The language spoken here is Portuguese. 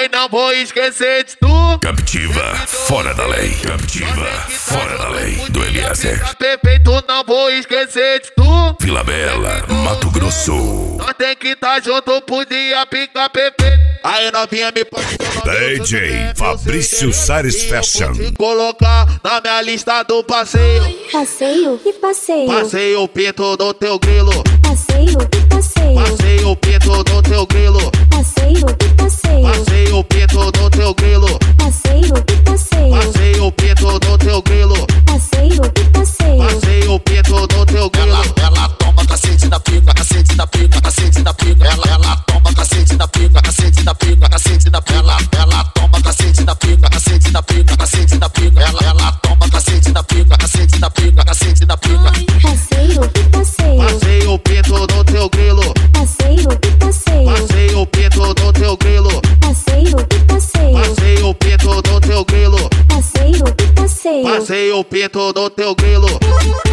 Ai, não vou esquecer de tu. Captiva, fora da lei. Captiva, fora da lei. Do Eliezer. Perfeito, não vou esquecer de tu. Vila Bela, Mato Grosso. Nós tem que tá junto pro dia ficar perfeito. Aí novinha me pode DJ Fabrício Sares Fashion. Te colocar na minha lista do passeio. Passeio? Que passeio? Passeio o pinto do teu grilo. Passeio? Que passeio? Passeio o pinto do teu grilo. Passeio? Que passeio? Passeio o pinto do teu grilo. Passeio? Que passeio? Passeio o pinto do teu grilo. Passeio? Que passeio? Passeio o pinto do teu grilo. Ela toma cacete da pica, cacete da pica, cacete da pica. Ela toma cacete da pica, cacete da pica, cacete da pica. Ela toma cacete da pica, cacete da pica, cacete da pica. Ela toma cacete da pica, cacete da pica, cacete da pica. Passeio? Que passeio? Passeio o pinto do teu grilo. Passeio? Que passeio? Passeio o pinto do teu grilo. Passeio? Que passeio? Passeio o pinto do teu grilo. Passeio? Que passeio? Passeio o pinto do teu grilo.